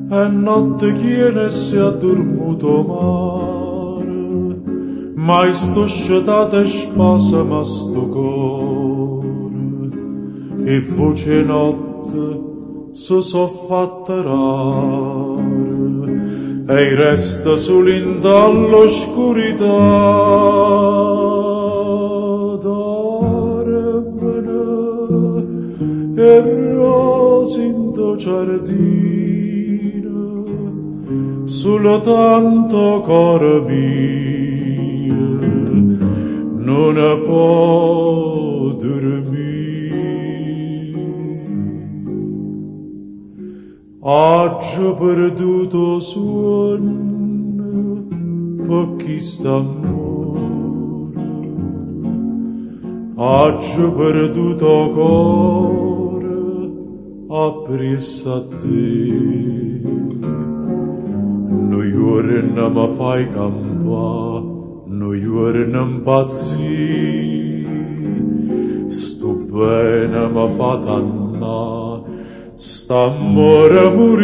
e notte chiene si è dormuto mare, mai sto scetate spasa ma sto core, e voce notte so fatta rare, e resta sull'inda all'oscurità, darmene e rosi in tuo giardino, solo tanto cuore mio non può dormire. Oggi ho perduto suono per chi sta amore, oggi ho perduto cuore appresso a te. Noi ora non mi fai campare, noi ora non impazzire, sto bene mi fa dannare, st'amore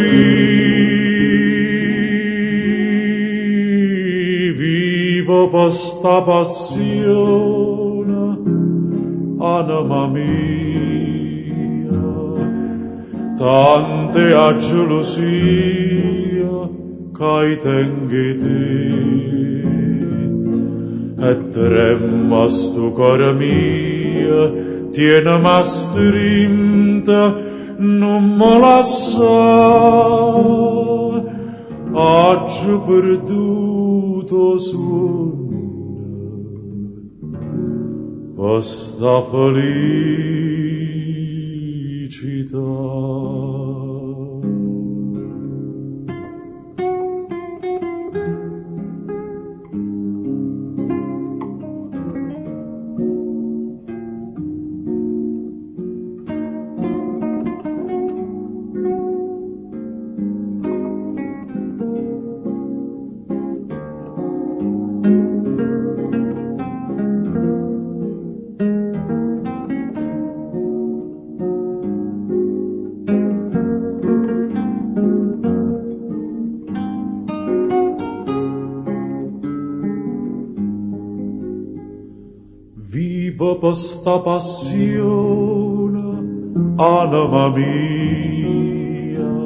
morì. Vivo per sta passione, anima mia, tante a gelosia che tengi te, e tremma sto cuore mio, tienimi strinta, non mi lascia, oggi ho perduto sonno, per sta felicità. Vivo per sta passione, anima mia,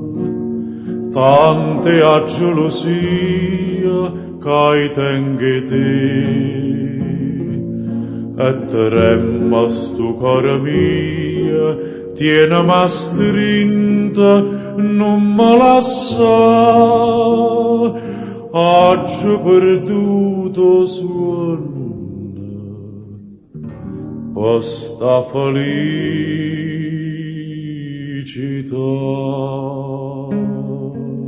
tante a gelosia che tengi te, e tremma sto cuore mio, tienimi strinta, non mi lascia, oggi ho perduto suono, per sta felicità.